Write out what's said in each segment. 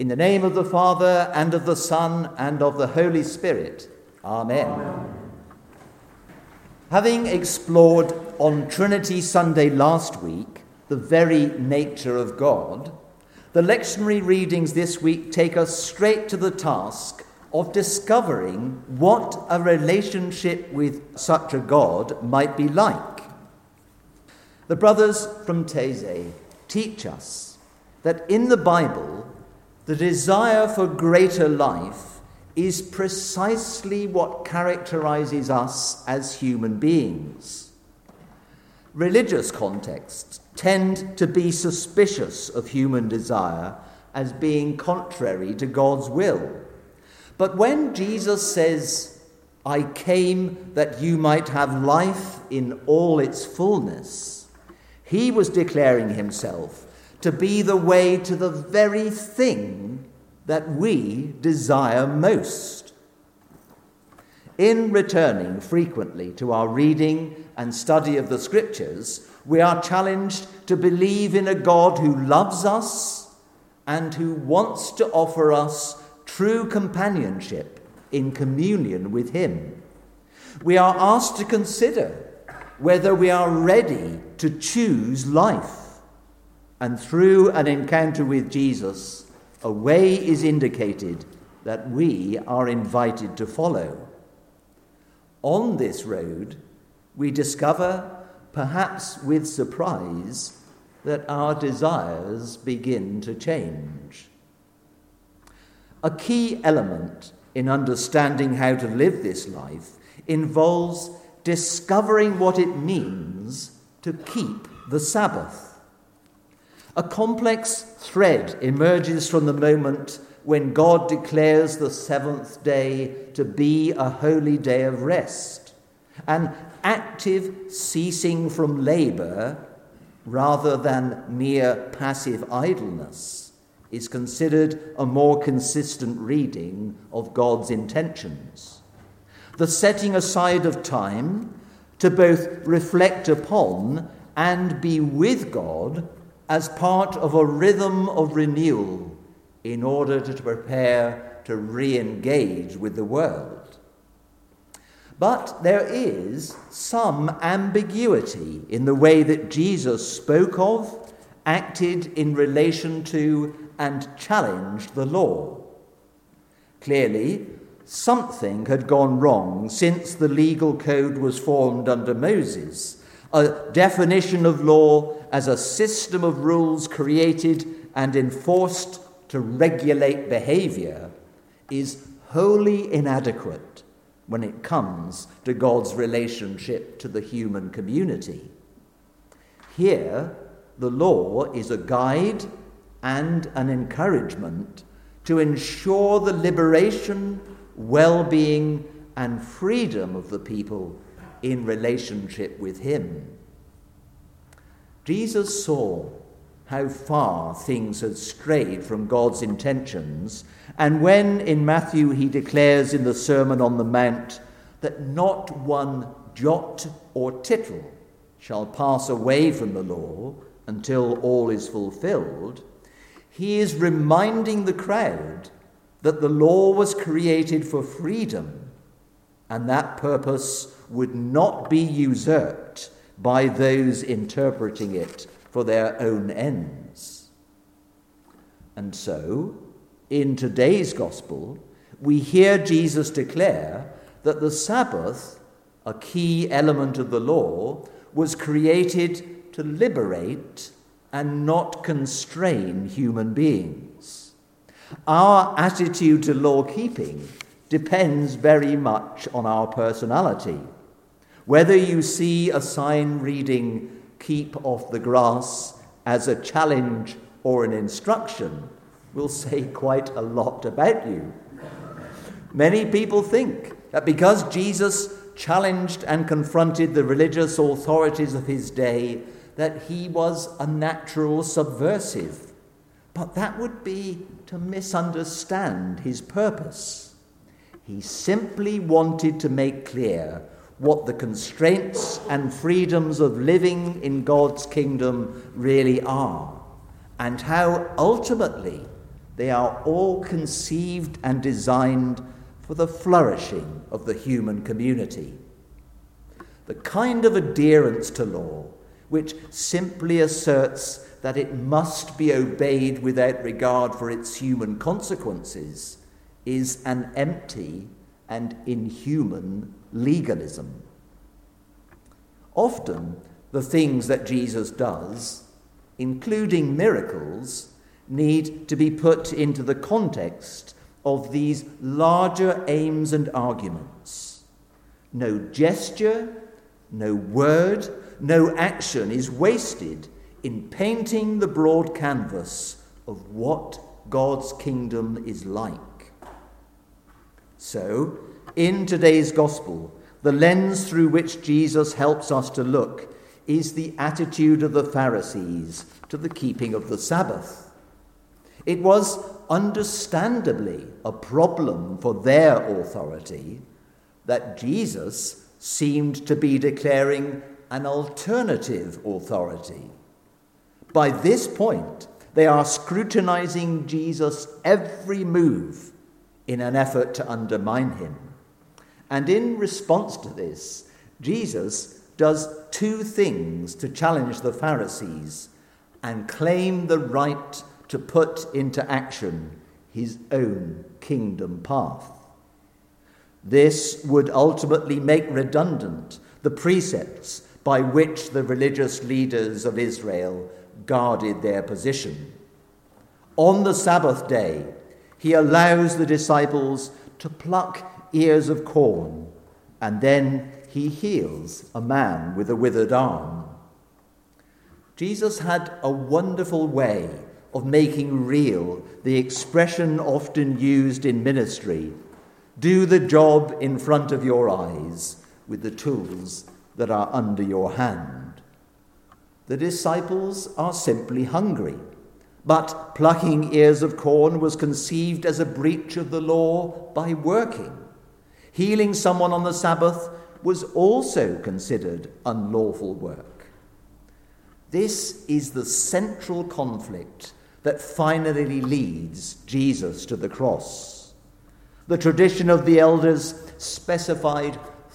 the name of the Father, and of the Son, and of the Holy Spirit. Amen. Amen. Having explored on Trinity Sunday last week the very nature of God, the lectionary readings this week take us straight to the task of discovering what a relationship with such a God might be like. The brothers from Taizé teach us that in the Bible, the desire for greater life is precisely what characterizes us as human beings. Religious contexts tend to be suspicious of human desire as being contrary to God's will. But when Jesus says, "I came that you might have life in all its fullness," he was declaring himself to be the way to the very thing that we desire most. In returning frequently to our reading and study of the Scriptures, we are challenged to believe in a God who loves us and who wants to offer us true companionship in communion with him. We are asked to consider whether we are ready to choose life. And through an encounter with Jesus, a way is indicated that we are invited to follow. On this road, we discover, perhaps with surprise, that our desires begin to change. A key element in understanding how to live this life involves discovering what it means to keep the Sabbath. A complex thread emerges from the moment when God declares the seventh day to be a holy day of rest, an active ceasing from labor rather than mere passive idleness is considered a more consistent reading of God's intentions. The setting aside of time to both reflect upon and be with God as part of a rhythm of renewal in order to prepare to re-engage with the world. But there is some ambiguity in the way that Jesus spoke of, acted in relation to, and challenged the law. Clearly, something had gone wrong since the legal code was formed under Moses. A definition of law as a system of rules created and enforced to regulate behavior is wholly inadequate when it comes to God's relationship to the human community. Here, the law is a guide and an encouragement to ensure the liberation, well-being, and freedom of the people in relationship with him. Jesus saw how far things had strayed from God's intentions, and when in Matthew he declares in the Sermon on the Mount that not one jot or tittle shall pass away from the law until all is fulfilled, he is reminding the crowd that the law was created for freedom, and that purpose would not be usurped by those interpreting it for their own ends. And so, in today's gospel, we hear Jesus declare that the Sabbath, a key element of the law, was created to liberate and not constrain human beings. Our attitude to law-keeping depends very much on our personality. Whether you see a sign reading "keep off the grass" as a challenge or an instruction will say quite a lot about you. Many people think that because Jesus challenged and confronted the religious authorities of his day, that he was a natural subversive. But that would be to misunderstand his purpose. He simply wanted to make clear what the constraints and freedoms of living in God's kingdom really are, and how ultimately They are all conceived and designed for the flourishing of the human community. The kind of adherence to law which simply asserts that it must be obeyed without regard for its human consequences is an empty and inhuman legalism. Often, the things that Jesus does, including miracles, need to be put into the context of these larger aims and arguments. No gesture, no word, no action is wasted in painting the broad canvas of what God's kingdom is like. So, in today's gospel, the lens through which Jesus helps us to look is the attitude of the Pharisees to the keeping of the Sabbath. It was understandably a problem for their authority that Jesus seemed to be declaring an alternative authority. By this point, they are scrutinizing Jesus' every move in an effort to undermine him. And in response to this, Jesus does two things to challenge the Pharisees and claim the right to put into action his own kingdom path. This would ultimately make redundant the precepts by which the religious leaders of Israel guarded their position. On the Sabbath day, he allows the disciples to pluck ears of corn, and then he heals a man with a withered arm. Jesus had a wonderful way of making real the expression often used in ministry, do the job in front of your eyes with the tools that are under your hand. The disciples are simply hungry, but plucking ears of corn was conceived as a breach of the law by working. Healing someone on the Sabbath was also considered unlawful work. This is the central conflict that finally leads Jesus to the cross. The tradition of the elders specified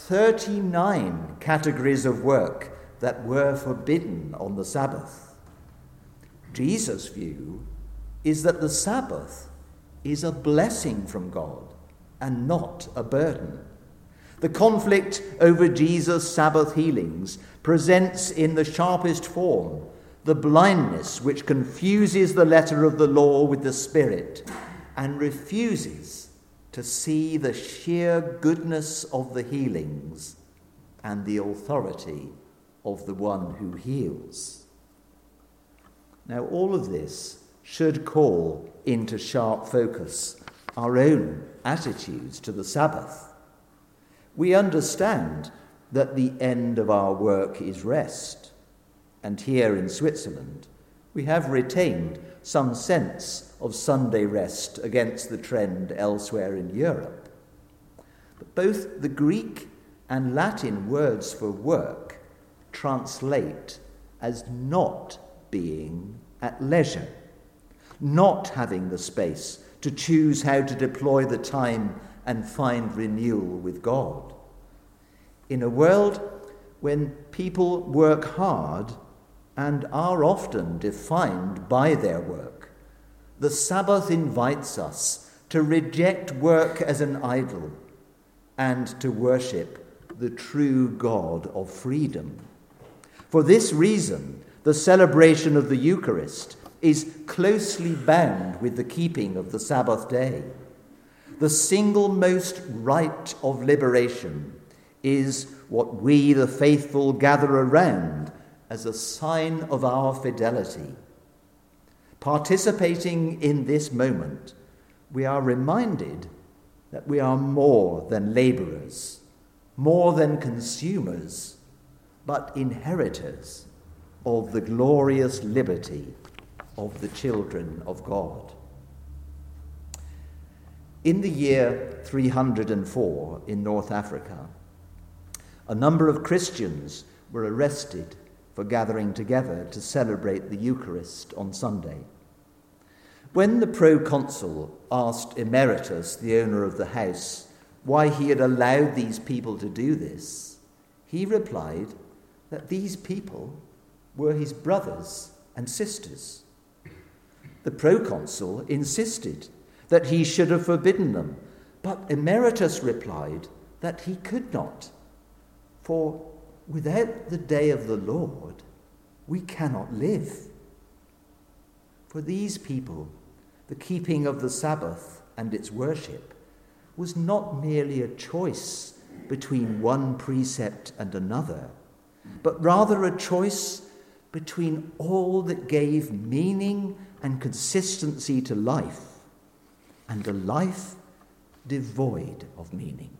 39 categories of work that were forbidden on the Sabbath. Jesus' view is that the Sabbath is a blessing from God and not a burden. The conflict over Jesus' Sabbath healings presents in the sharpest form the blindness which confuses the letter of the law with the spirit and refuses to see the sheer goodness of the healings and the authority of the one who heals. Now, all of this should call into sharp focus our own attitudes to the Sabbath. We understand that the end of our work is rest, and here in Switzerland we have retained some sense of Sunday rest against the trend elsewhere in Europe. But both the Greek and Latin words for work translate as not being at leisure, not having the space to choose how to deploy the time and find renewal with God. In a world when people work hard and are often defined by their work, the Sabbath invites us to reject work as an idol and to worship the true God of freedom. For this reason, the celebration of the Eucharist is closely bound with the keeping of the Sabbath day. The single most rite of liberation is what we, the faithful, gather around as a sign of our fidelity. Participating in this moment, we are reminded that we are more than laborers, more than consumers, but inheritors of the glorious liberty of the children of God. In the year 304 in North Africa, a number of Christians were arrested for gathering together to celebrate the Eucharist on Sunday. When the proconsul asked Emeritus, the owner of the house, why he had allowed these people to do this, he replied that these people were his brothers and sisters. The proconsul insisted that he should have forbidden them, but Emeritus replied that he could not, for without the day of the Lord, we cannot live. For these people, the keeping of the Sabbath and its worship was not merely a choice between one precept and another, but rather a choice between all that gave meaning and consistency to life and a life devoid of meaning.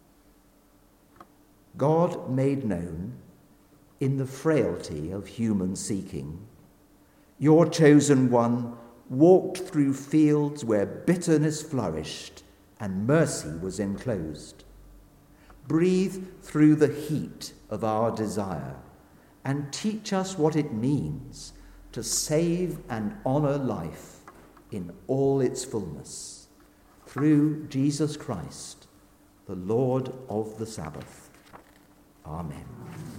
God made known in the frailty of human seeking, your chosen one walked through fields where bitterness flourished and mercy was enclosed. Breathe through the heat of our desire and teach us what it means to save and honour life in all its fullness. Through Jesus Christ, the Lord of the Sabbath. Amen.